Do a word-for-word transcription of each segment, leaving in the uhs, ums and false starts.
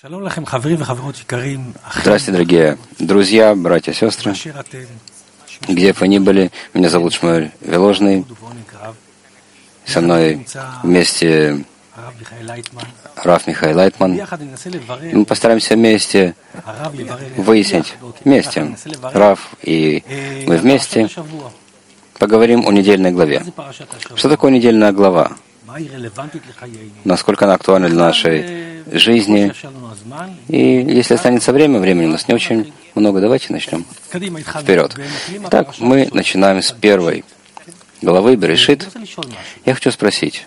Здравствуйте, дорогие друзья, братья и сестры. Где бы вы ни были, меня зовут Шмуэль Веложный. Со мной вместе Рав Михаил Лайтман. Мы постараемся вместе выяснить, вместе, Рав и мы вместе поговорим о недельной главе. Что такое недельная глава? Насколько она актуальна для нашей жизни? И если останется время, времени у нас не очень много, давайте начнем. Вперед. Итак, мы начинаем с первой главы Берешит. Я хочу спросить.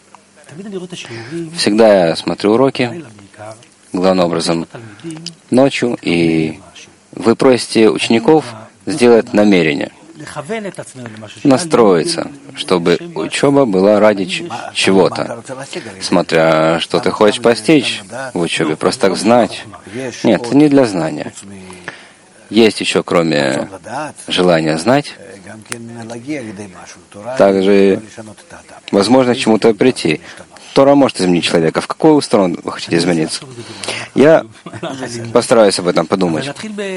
Всегда я смотрю уроки, главным образом ночью, и вы просите учеников сделать намерение, настроиться, чтобы учеба была ради чего-то. Смотря, что ты хочешь постичь в учебе, просто так знать. Нет, это не для знания. Есть еще, кроме желания знать, также возможность к чему-то прийти. Тора может изменить человека. В какую сторону вы хотите измениться? Я постараюсь об этом подумать.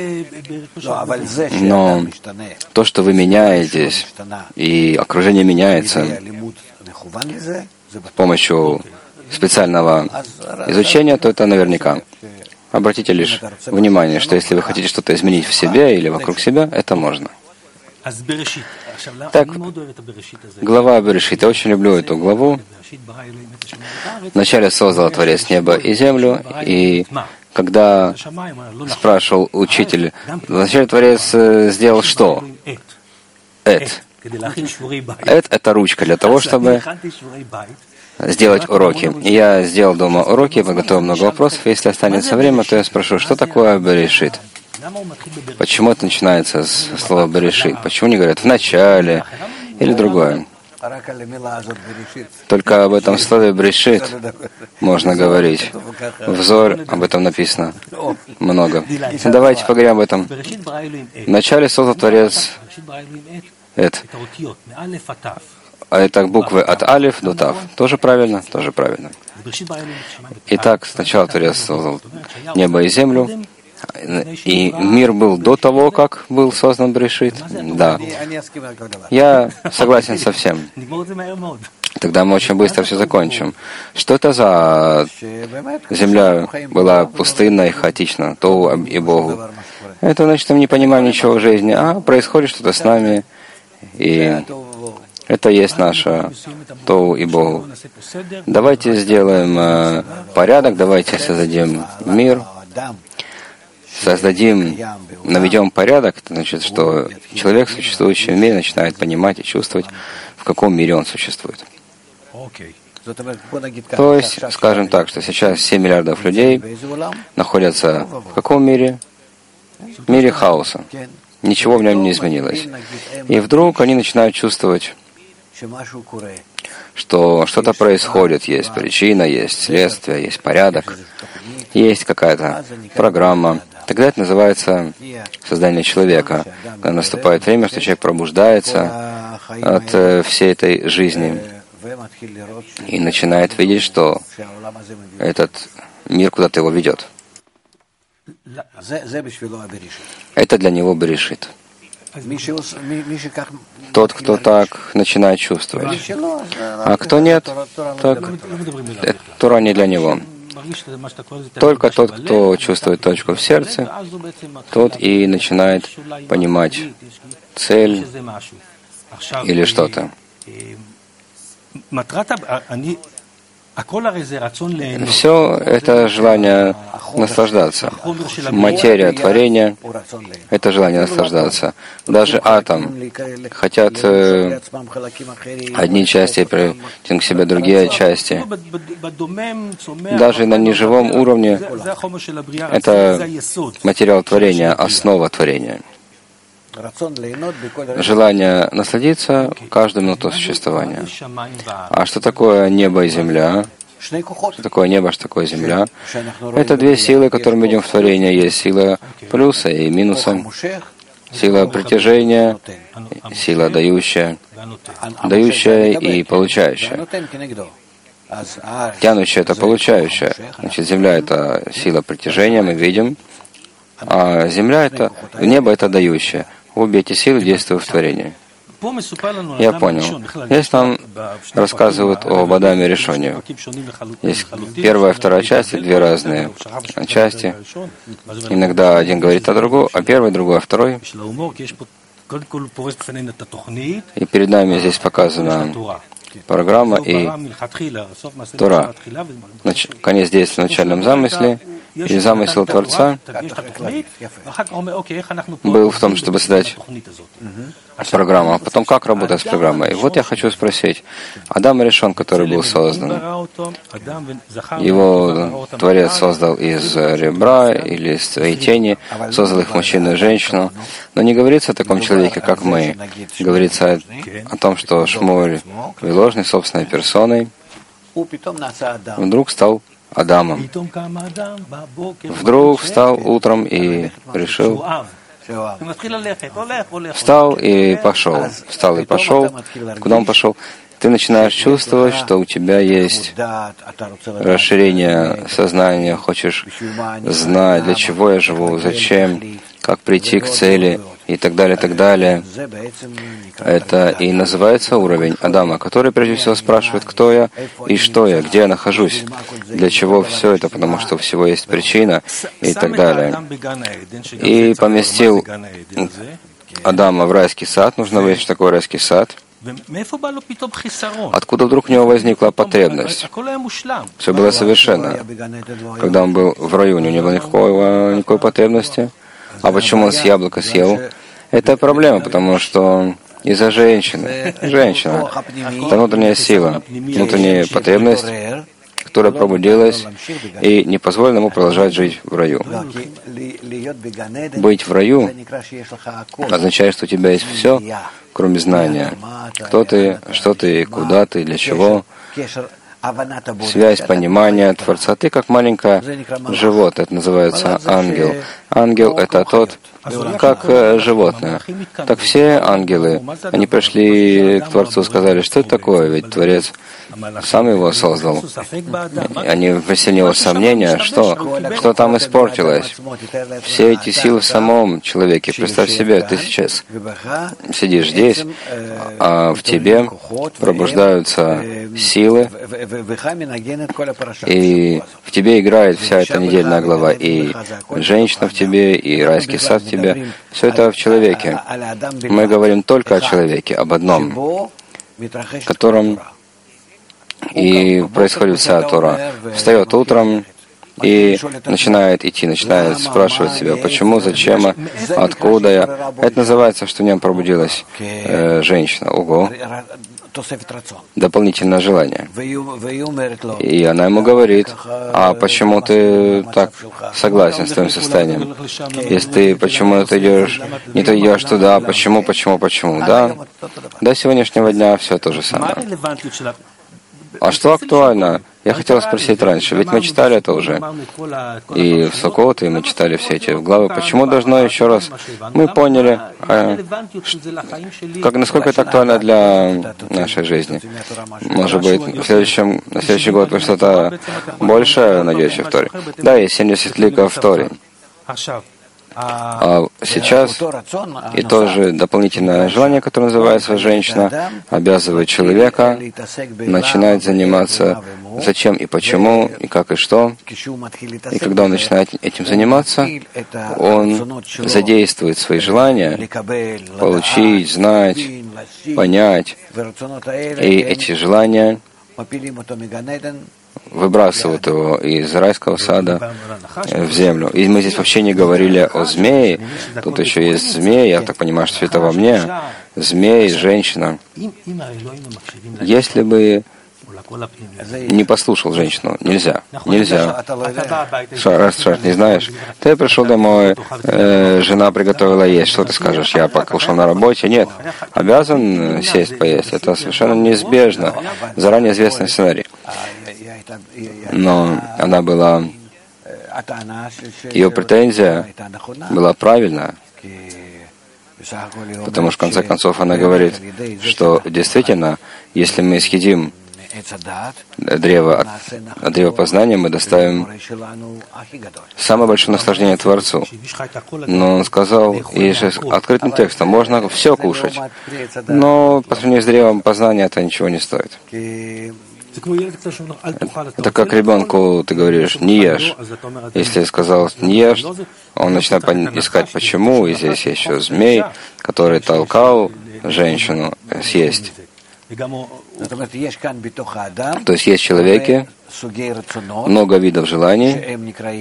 Но то, что вы меняетесь, и окружение меняется с помощью специального изучения, то это наверняка. Обратите лишь внимание, что если вы хотите что-то изменить в себе или вокруг себя, это можно. Так, глава Берешит. Я очень люблю эту главу. Вначале создал Творец небо и землю, и когда спрашивал учитель, вначале Творец сделал что? Эт. Эт — это ручка для того, чтобы сделать уроки. И я сделал дома уроки, подготовил много вопросов. Если останется время, то я спрошу, что такое Берешит? Почему это начинается с слова Берешит? Почему не говорят в начале или другое? Только об этом слове Берешит можно говорить. В Зор об этом написано много. Давайте поговорим об этом. В начале создал Творец Эт. А это буквы от Алиф до Тав. Тоже правильно? Тоже правильно. Итак, сначала Творец создал небо и землю. И мир был до того, как был создан Берешит? Да. Я согласен со всем. Тогда мы очень быстро все закончим. Что это за земля была пустынна и хаотична, Тоу и Богу? Это значит, мы не понимаем ничего в жизни, а происходит что-то с нами, и это есть наше Тоу и Богу. Давайте сделаем э, порядок, давайте создадим мир, создадим, наведем порядок, это значит, что человек, существующий в мире, начинает понимать и чувствовать, в каком мире он существует. То есть, скажем так, что сейчас семь миллиардов людей находятся в каком мире? В мире хаоса. Ничего в нем не изменилось. И вдруг они начинают чувствовать, что что-то происходит, есть причина, есть следствие, есть порядок, есть какая-то программа. Тогда это называется создание человека. Когда наступает время, что человек пробуждается от э, всей этой жизни и начинает видеть, что этот мир куда-то его ведет. Это для него Берешит. Тот, кто так начинает чувствовать. А кто нет, так Тора не для него. Только тот, кто чувствует точку в сердце, тот и начинает понимать цель или что-то. Все это желание наслаждаться. Материя, творение — это желание наслаждаться. Даже атом хотят э, одни части притянуть к себе другие части. Даже на неживом уровне это материал творения, основа творения. Желание насладиться каждую минуту существования. А что такое небо и земля? Что такое небо, что такое земля? Это две силы, которые мы видим в творении. Есть сила плюса и минуса. Сила притяжения, сила дающая, дающая и получающая. Тянущая — это получающая. Значит, земля — это сила притяжения, мы видим, а земля — это, небо — это дающее. Обе эти силы действуют в творении. Я понял. Здесь нам рассказывают об Адаме Ришоне. Есть первая и вторая части, две разные части. Иногда один говорит о другом, а первый, другой, а второй. И перед нами здесь показана программа и Тора. Нач... Конец действия в начальном замысле. И замысел Творца был в том, чтобы создать программу, а потом как работать с программой. И вот я хочу спросить, Адам Ришон, который был создан, его Творец создал из ребра или из своей тени, создал их мужчину и женщину, но не говорится о таком человеке, как мы. Говорится о, о том, что Шмуэль, Виложный, собственной персоной, вдруг стал Адамом. Вдруг встал утром и решил, встал и пошел, встал и пошел. Куда он пошел? Ты начинаешь чувствовать, что у тебя есть расширение сознания, хочешь знать, для чего я живу, зачем, как прийти к цели и так далее, и так далее. Это и называется уровень Адама, который прежде всего спрашивает, кто я и что я, где я нахожусь, для чего все это, потому что у всего есть причина и так далее. И поместил Адама в райский сад. Нужно выяснить, что такое райский сад. Откуда вдруг у него возникла потребность? Все было совершенно. Когда он был в раю, у него не было никакой, никакой потребности. А почему он с яблока съел? Это проблема, потому что из-за женщины. Женщина. Это внутренняя сила, внутренняя потребность, которая пробудилась и не позволила ему продолжать жить в раю. Быть в раю означает, что у тебя есть все, кроме знания. Кто ты, что ты, куда ты, для чего. Связь, понимание Творца. Ты как маленькое животное, это называется ангел. Ангел — это тот, как животное. Так все ангелы, они пришли к Творцу, сказали, что это такое, ведь Творец сам его создал. Они внесли в него сомнения, что, что там испортилось. Все эти силы в самом человеке. Представь себе, ты сейчас сидишь здесь, а в тебе пробуждаются силы, и в тебе играет вся эта недельная глава, и женщина в тебе, и райский сад в тебе. Все это в человеке. Мы говорим только о человеке, об одном, в котором и происходит вся Тора. Встает утром и начинает идти, начинает спрашивать себя, почему, зачем, откуда я. Это называется, что в нем пробудилась э, женщина. Ого! Дополнительное желание. И она ему говорит, а почему ты так согласен с твоим состоянием? Если ты почему ты идешь, не ты идешь туда, почему, почему, почему? Да, до сегодняшнего дня все то же самое. А что актуально? Я хотел спросить раньше, ведь мы читали это уже. И в Суккот, и мы читали все эти главы. Почему должно еще раз? Мы поняли, а, как, насколько это актуально для нашей жизни. Может быть, в следующем, на следующий год вы что-то большее найдете в Торе. Да, есть семьдесят ликов в Торе. А сейчас и тоже дополнительное желание, которое называется женщина, обязывает человека начинать заниматься зачем и почему, и как и что. И когда он начинает этим заниматься, он задействует свои желания получить, знать, понять. И эти желания выбрасывают его из райского сада в землю. И мы здесь вообще не говорили о змее. Тут еще есть змея, я так понимаю, что это во мне. Змей, женщина. Если бы не послушал женщину, нельзя. Нельзя. Раз, Шар, не знаешь? Ты пришел домой, э, жена приготовила есть. Что ты скажешь? Я пока ушел на работе. Нет. Обязан сесть поесть. Это совершенно неизбежно. Заранее известный сценарий. Но она была... Ее претензия была правильная. Потому что, в конце концов, она говорит, что действительно, если мы съедим древа, от древа познания мы доставим самое большое наслаждение Творцу. Но он сказал, и же открытым текстом, можно все кушать, но по сравнению с древом познания это ничего не стоит. Это как ребенку ты говоришь, не ешь. Если я сказал, не ешь, он начинает искать почему, и здесь есть еще змей, который толкал женщину съесть. То есть есть в человеке много видов желаний,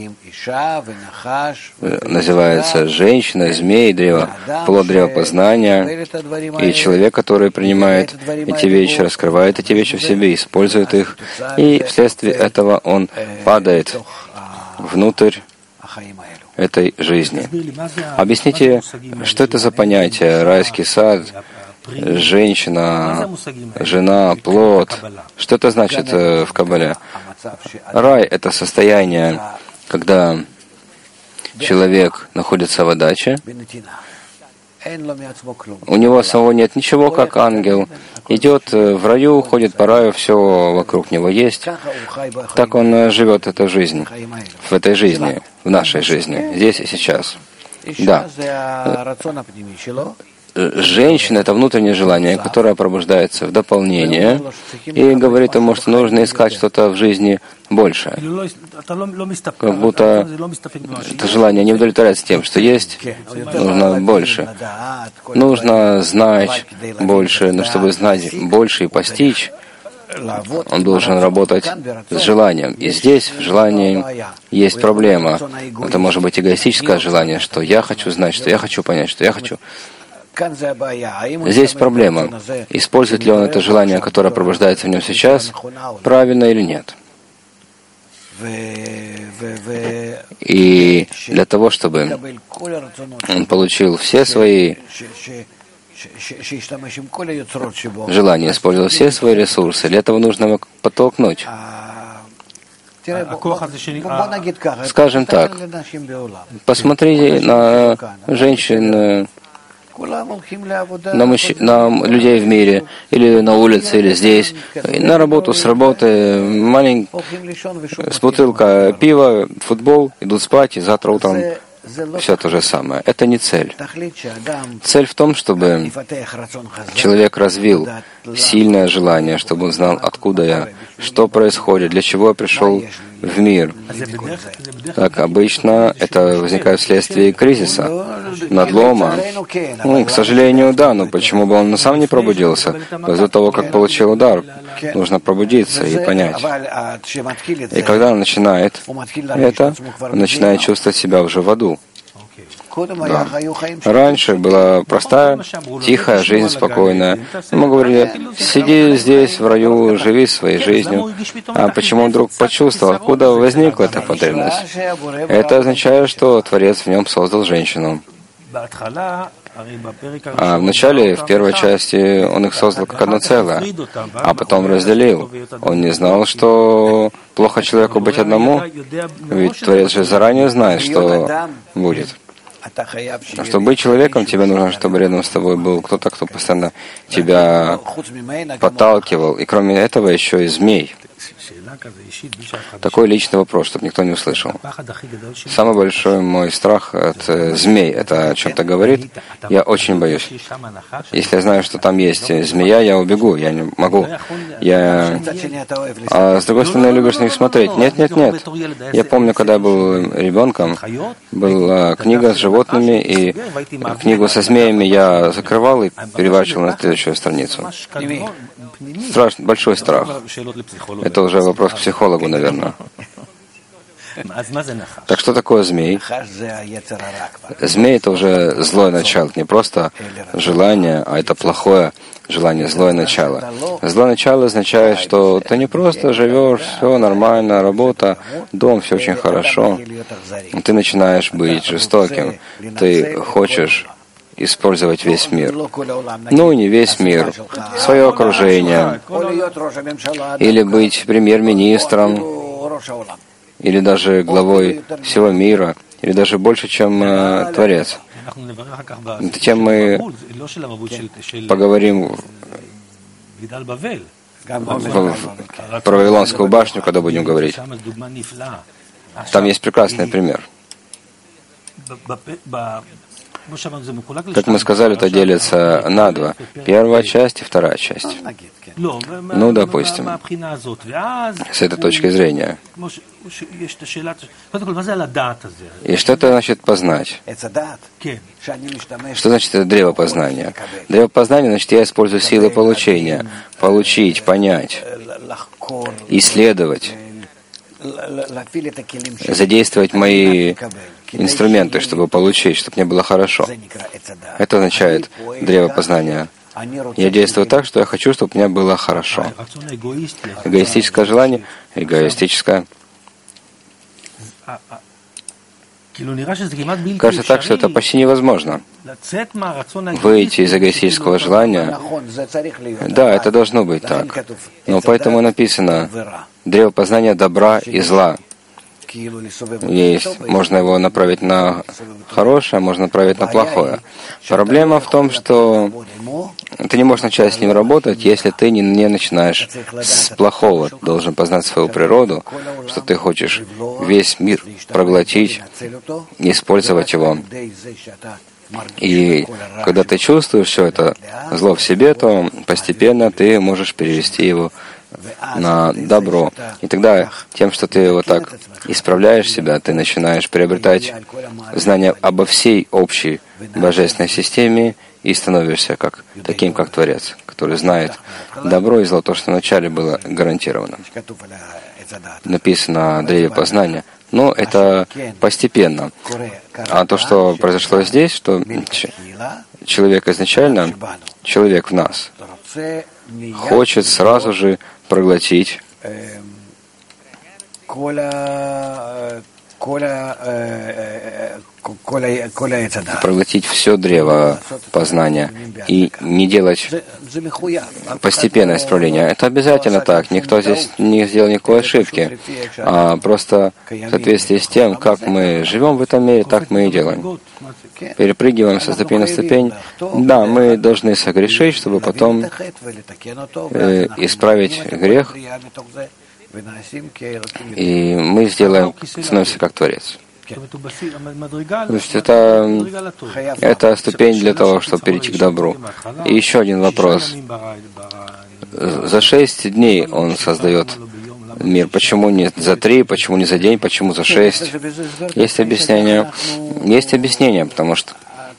называется женщина, змей, древо, плод древа познания, и человек, который принимает эти вещи, раскрывает эти вещи в себе, использует их, и вследствие этого он падает внутрь этой жизни. Объясните, что это за понятие райский сад, женщина, жена, плод. Что это значит в Каббале? Рай — это состояние, когда человек находится в отдаче, у него самого нет ничего, как ангел, идет в раю, ходит по раю, все вокруг него есть. Так он живет эту жизнь, в этой жизни, в нашей жизни, здесь и сейчас. Да. Женщина — это внутреннее желание, которое пробуждается в дополнение и говорит ему, что нужно искать что-то в жизни большее. Как будто это желание не удовлетворяется тем, что есть, нужно больше. Нужно знать больше, но чтобы знать больше и постичь, он должен работать с желанием. И здесь в желании есть проблема. Это может быть эгоистическое желание, что я хочу знать, что я хочу понять, что я хочу. Здесь проблема. Использует ли он это желание, которое пробуждается в нем сейчас, правильно или нет? И для того, чтобы он получил все свои желания, использовал все свои ресурсы, для этого нужно его подтолкнуть. Скажем так, посмотрите на женщин, на, мужч... на людей в мире, или на улице, или здесь, на работу, с работы, малень... с бутылка пива, футбол, идут спать, и завтра утром все то же самое. Это не цель. Цель в том, чтобы человек развил сильное желание, чтобы он знал, откуда я, что происходит, для чего я пришел в мир. Так, обычно это возникает вследствие кризиса, надлома. Ну, к сожалению, да, но почему бы он сам не пробудился? После того, как получил удар, нужно пробудиться и понять. И когда он начинает это, он начинает чувствовать себя уже в аду. Да. Раньше была простая, тихая жизнь, спокойная. Мы говорили, сиди здесь, в раю, живи своей жизнью. А почему он вдруг почувствовал, откуда возникла эта потребность? Это означает, что Творец в нем создал женщину. А вначале, в первой части, он их создал как одно целое, а потом разделил. Он не знал, что плохо человеку быть одному, ведь Творец же заранее знает, что будет. Чтобы быть человеком, тебе нужно, чтобы рядом с тобой был кто-то, кто постоянно тебя подталкивал. И кроме этого еще и змей. Такой личный вопрос, чтобы никто не услышал. Самый большой мой страх от э, змей, это о чем-то говорит. Я очень боюсь. Если я знаю, что там есть змея, я убегу, я не могу. Я... А с другой стороны, любишь на них смотреть. Нет, нет, нет. Я помню, когда я был ребенком, была книга с животными, и книгу со змеями я закрывал и переворачивал на следующую страницу. Страшный, большой страх. Это уже вопрос к психологу, наверное. Так что такое змей? Змей — это уже злое начало, не просто желание, а это плохое желание, злое начало. Злое начало означает, что ты не просто живешь, все нормально, работа, дом, все очень хорошо. Ты начинаешь быть жестоким. Ты хочешь использовать весь мир. Ну, не весь мир, свое окружение, или быть премьер-министром, или даже главой всего мира, или даже больше, чем э, Творец. Затем мы поговорим в, про Вавилонскую башню, когда будем говорить. Там есть прекрасный пример. Как мы сказали, это делится на два. Первая часть и вторая часть. Ну, допустим, с этой точки зрения. И что это значит познать? Что значит это древо познания? Древо познания, значит, я использую силы получения. Получить, понять, исследовать, задействовать мои инструменты, чтобы получить, чтобы мне было хорошо. Это означает древо познания. Я действую так, что я хочу, чтобы мне было хорошо. Эгоистическое желание, эгоистическое. Кажется так, что это почти невозможно. Выйти из эгоистического желания. Да, это должно быть так. Но поэтому написано древо познания добра и зла. Есть, можно его направить на хорошее, можно направить на плохое. Проблема в том, что ты не можешь начать с ним работать, если ты не, не начинаешь с плохого. Ты должен познать свою природу, что ты хочешь весь мир проглотить, использовать его. И когда ты чувствуешь все это зло в себе, то постепенно ты можешь перевести его на добро. И тогда тем, что ты вот так исправляешь себя, ты начинаешь приобретать знания обо всей общей божественной системе и становишься как, таким, как Творец, который знает добро и зло, то, что вначале было гарантировано. Написано о древе познания. Но это постепенно. А то, что произошло здесь, что человек изначально, человек в нас, хочет сразу же проглотить проглотить все древо познания и не делать постепенное исправление. Это обязательно так. Никто здесь не сделал никакой ошибки. А просто в соответствии с тем, как мы живем в этом мире, так мы и делаем. Перепрыгиваем со ступени на ступень. Да, мы должны согрешить, чтобы потом э, исправить грех, и мы сделаем, становимся как Творец. То есть это, это ступень для того, чтобы перейти к добру. И еще один вопрос. За шесть дней он создает мир. Почему не за три, почему не за день, почему за шесть? Есть объяснение. Есть объяснение, потому что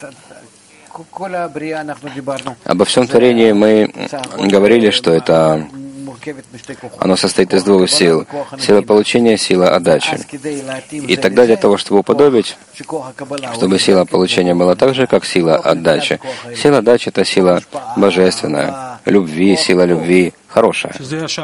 обо всем творении мы говорили, что это оно состоит из двух сил. Сила получения, сила отдачи. И тогда для того, чтобы уподобить, чтобы сила получения была так же, как сила отдачи. Сила отдачи — это сила божественная, любви, сила любви, хорошая.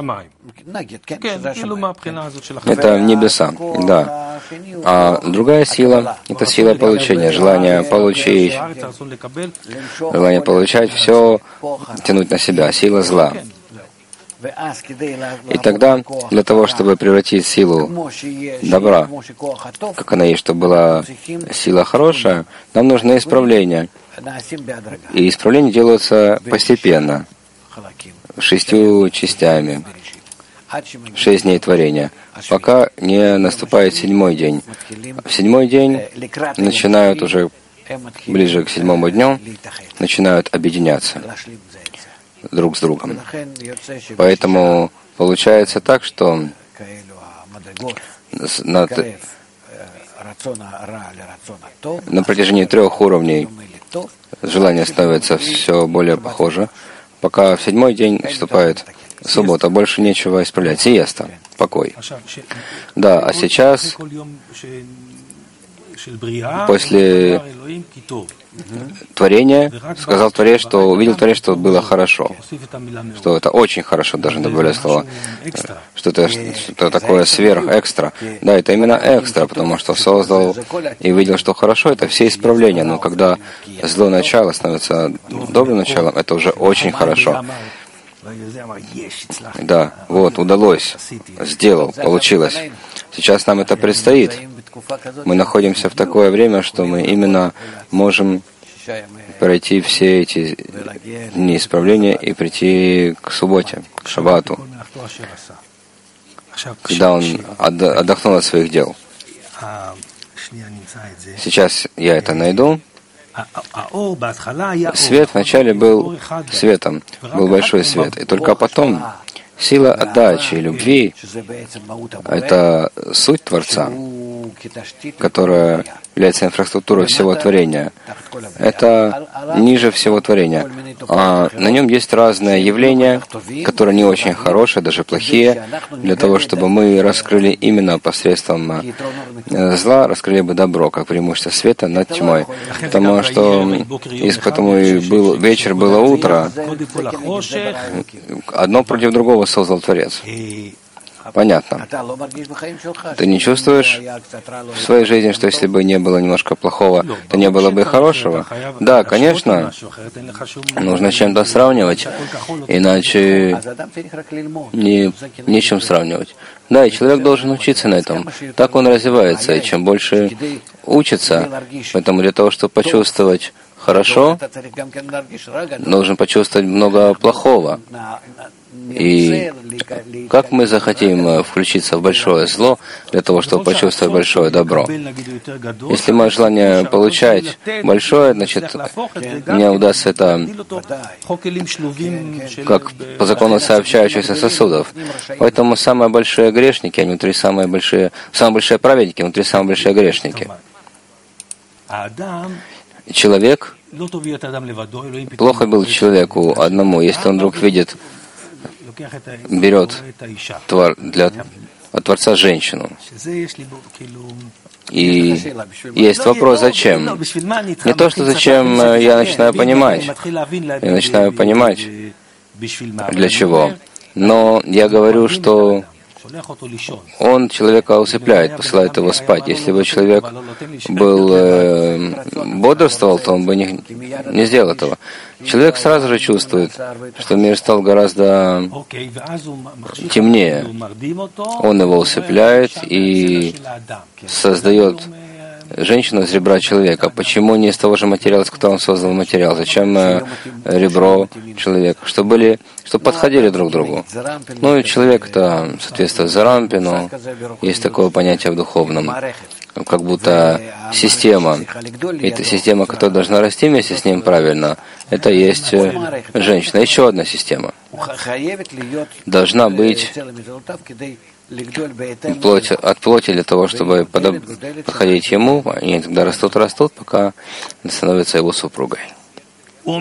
Это небеса, да. А другая сила — это сила получения, желание получить, желание получать все, тянуть на себя, сила зла. И тогда, для того, чтобы превратить силу добра, как она есть, чтобы была сила хорошая, нам нужно исправление. И исправления делаются постепенно, шестью частями, шесть дней творения, пока не наступает седьмой день. В седьмой день начинают уже, ближе к седьмому дню, начинают объединяться друг с другом. Поэтому получается так, что на, на протяжении трех уровней желание становится все более похоже, пока в седьмой день наступает суббота, больше нечего исправлять. Сиеста, покой. Да, а сейчас, после творения, сказал Творец, что увидел Творец, что было хорошо, что это очень хорошо, даже добавляю слово, что это что такое сверх-экстра. Да, это именно экстра, потому что создал и видел, что хорошо, это все исправления. Но когда злое начало становится добрым началом, это уже очень хорошо. Да, вот, удалось, сделал, получилось. Сейчас нам это предстоит. Мы находимся в такое время, что мы именно можем пройти все эти дни исправления и прийти к субботе, к шаббату, когда он отдохнул от своих дел. Сейчас я это найду. Свет вначале был светом, был большой свет, и только потом сила отдачи и любви — это суть Творца, которая является инфраструктурой всего творения. Это ниже всего творения. А на нем есть разные явления, которые не очень хорошие, даже плохие, для того, чтобы мы раскрыли именно посредством зла, раскрыли бы добро, как преимущество света над тьмой. Потому что из потому и был вечер, было утро, одно против другого создал Творец. Понятно. Ты не чувствуешь в своей жизни, что если бы не было немножко плохого, то не было бы и хорошего? Да, конечно. Нужно чем-то сравнивать, иначе не, нечем сравнивать. Да, и человек должен учиться на этом. Так он развивается, и чем больше учится, поэтому для того, чтобы почувствовать хорошо, нужно почувствовать много плохого. И как мы захотим включиться в большое зло для того, чтобы почувствовать большое добро? Если мое желание получать большое, значит, мне удастся это как по закону сообщающихся сосудов. Поэтому самые большие грешники, они внутри самые большие, самые большие праведники, внутри самые большие грешники. Человек, плохо был человеку одному, если он вдруг видит, берет твор, для, от Творца женщину. И есть вопрос, зачем? Не то, что зачем я начинаю понимать. Я начинаю понимать, для чего. Но я говорю, что он человека усыпляет, посылает его спать. Если бы человек был э, бодрствовал, то он бы не, не сделал этого. Человек сразу же чувствует, что мир стал гораздо темнее. Он его усыпляет и создает женщину из ребра человека. Почему не из того же материала, из которого он создал материал? Зачем э, ребро человека? Чтобы были, чтобы подходили друг к другу. Ну и человек это соответствует Зарампину. Есть такое понятие в духовном, как будто система. И эта система, которая должна расти вместе с ним правильно, это есть женщина. Еще одна система. Должна быть плоть от плоти для того, чтобы подходить ему, они тогда растут, растут, пока становится его супругой. Он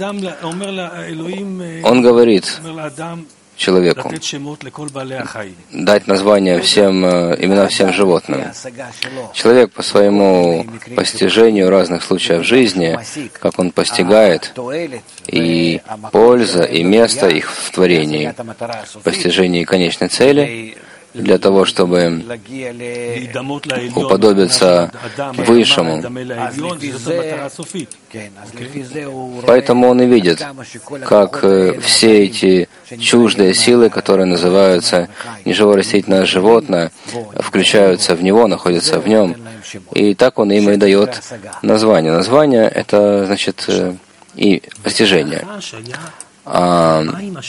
говорит человеку дать название всем, имена всем животным. Человек по своему постижению разных случаев жизни, как он постигает, и польза, и место их в творении, постижении конечной цели, для того, чтобы уподобиться Высшему. Поэтому он и видит, как все эти чуждые силы, которые называются неживое растительное животное, включаются в него, находятся в нем. И так он им и дает название. Название — это, значит, и постижение. А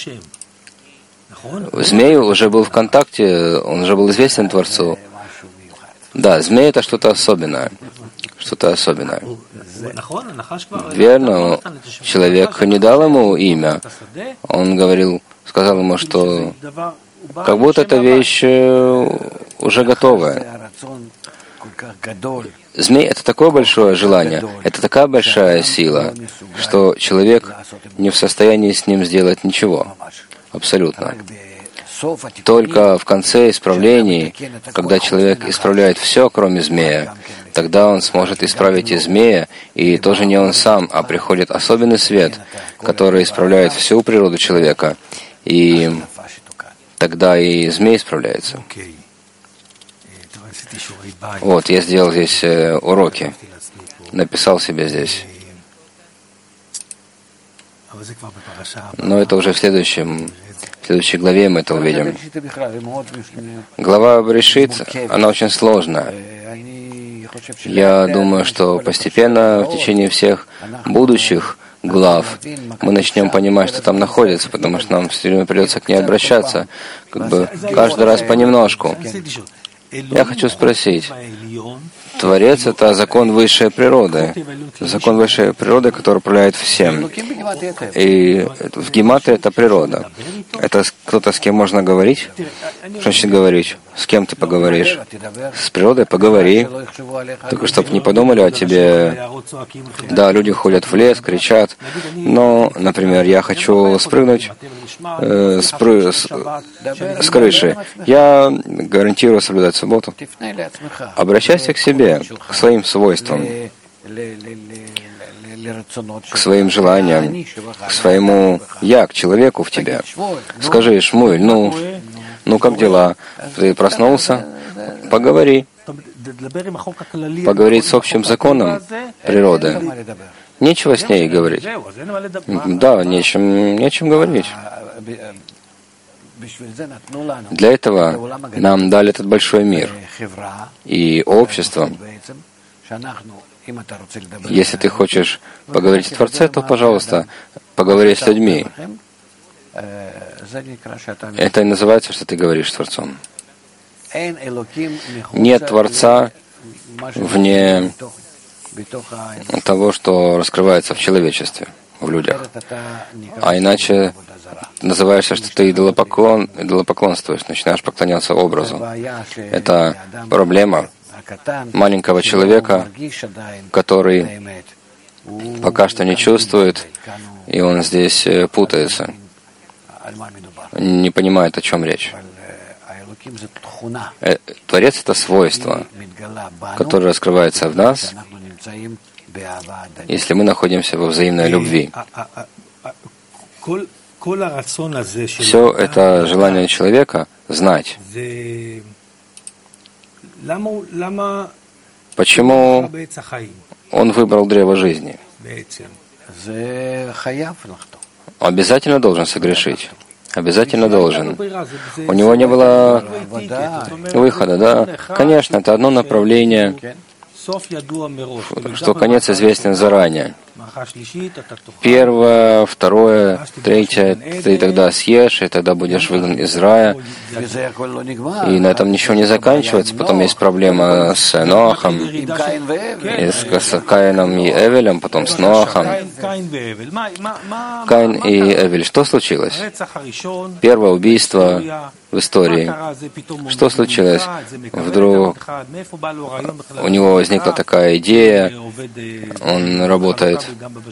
змей уже был в контакте, он уже был известен Творцу. Да, змей — это что-то особенное. Что-то особенное. Верно, человек не дал ему имя. Он говорил, сказал ему, что как будто эта вещь уже готовая. Змей — это такое большое желание, это такая большая сила, что человек не в состоянии с ним сделать ничего. Абсолютно. Только в конце исправлений, когда человек исправляет все, кроме змея, тогда он сможет исправить и змея, и тоже не он сам, а приходит особенный свет, который исправляет всю природу человека, и тогда и змей исправляется. Вот, я сделал здесь уроки, написал себе здесь. Но это уже в следующем, в следующей главе мы это увидим. Глава Брешит, она очень сложная. Я думаю, что постепенно, в течение всех будущих глав, мы начнем понимать, что там находится, потому что нам все время придется к ней обращаться, как бы каждый раз понемножку. Я хочу спросить, Творец — это закон высшей природы, закон высшей природы, который управляет всем. И в гематрии это природа. Это кто-то, с кем можно говорить? Что значит говорить? С кем ты поговоришь? С природой поговори. Только чтобы не подумали о тебе. Да, люди ходят в лес, кричат. Но, например, я хочу спрыгнуть э, спры, с, с крыши. Я гарантирую соблюдать субботу. Обращайся к себе, к своим свойствам, к своим желаниям, к своему «я», к человеку в тебе. Скажи, Шмуэль, ну, ну как дела? Ты проснулся? Поговори. Поговорить с общим законом природы. Нечего с ней говорить. Да, нечем, нечем говорить. Для этого нам дали этот большой мир и общество. Если ты хочешь поговорить о Творце, то, пожалуйста, поговори с людьми. Это и называется, что ты говоришь с Творцом. Нет Творца вне того, что раскрывается в человечестве, в людях. А иначе называешься, что ты идолопоклон, идолопоклонствуешь, начинаешь поклоняться образу. Это проблема маленького человека, который пока что не чувствует, и он здесь путается, не понимает, о чем речь. Творец — это свойство, которое раскрывается в нас, если мы находимся во взаимной любви. Все это желание человека знать. Почему он выбрал древо жизни? Обязательно должен согрешить. Обязательно должен. У него не было выхода, да? Конечно, это одно направление, что конец известен заранее. Первое, второе, третье, ты тогда съешь, и тогда будешь выгнан из рая. И на этом ничего не заканчивается. Потом есть проблема с Ноахом, и с Каином и Эвелем, потом с Ноахом. Каин и Эвель. Что случилось? Первое убийство в истории. Что случилось? Вдруг у него возникла такая идея, он работает.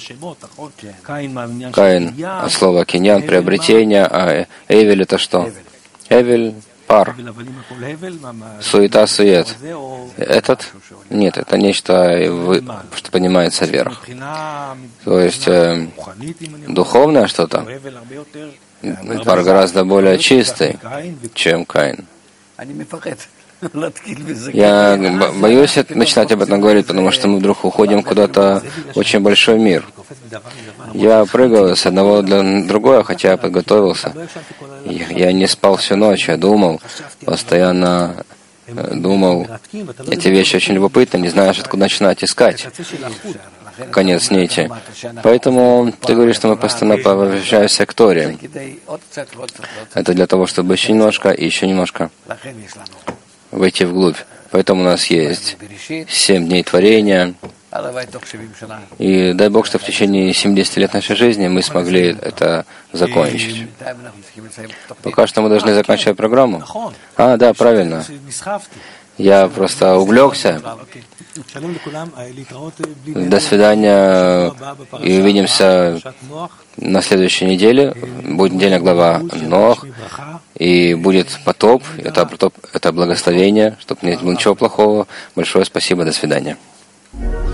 Каин от слова киньян, приобретение, а Эвель это что? Эвель — пар, суета, сует. Этот? Нет, это нечто, что поднимается вверх. То есть э, духовное что-то. Пар гораздо более чистый, чем Каин. Я боюсь начинать об этом говорить, потому что мы вдруг уходим куда-то в очень большой мир. Я прыгал с одного на другое, хотя я подготовился. Я не спал всю ночь, я думал, постоянно думал. Эти вещи очень любопытны, не знаешь, откуда начинать искать конец нити. Поэтому ты говоришь, что мы постоянно возвращаемся к Торе. Это для того, чтобы еще немножко и еще немножко войти вглубь. Поэтому у нас есть семь дней творения. И дай Бог, что в течение семидесяти лет нашей жизни мы смогли это закончить. Пока что мы должны заканчивать программу. А, да, правильно. Я просто увлекся. До свидания. И увидимся на следующей неделе. Будет недельная глава Ноах. И будет потоп. Это, потоп, это благословение, чтобы не было ничего плохого. Большое спасибо. До свидания.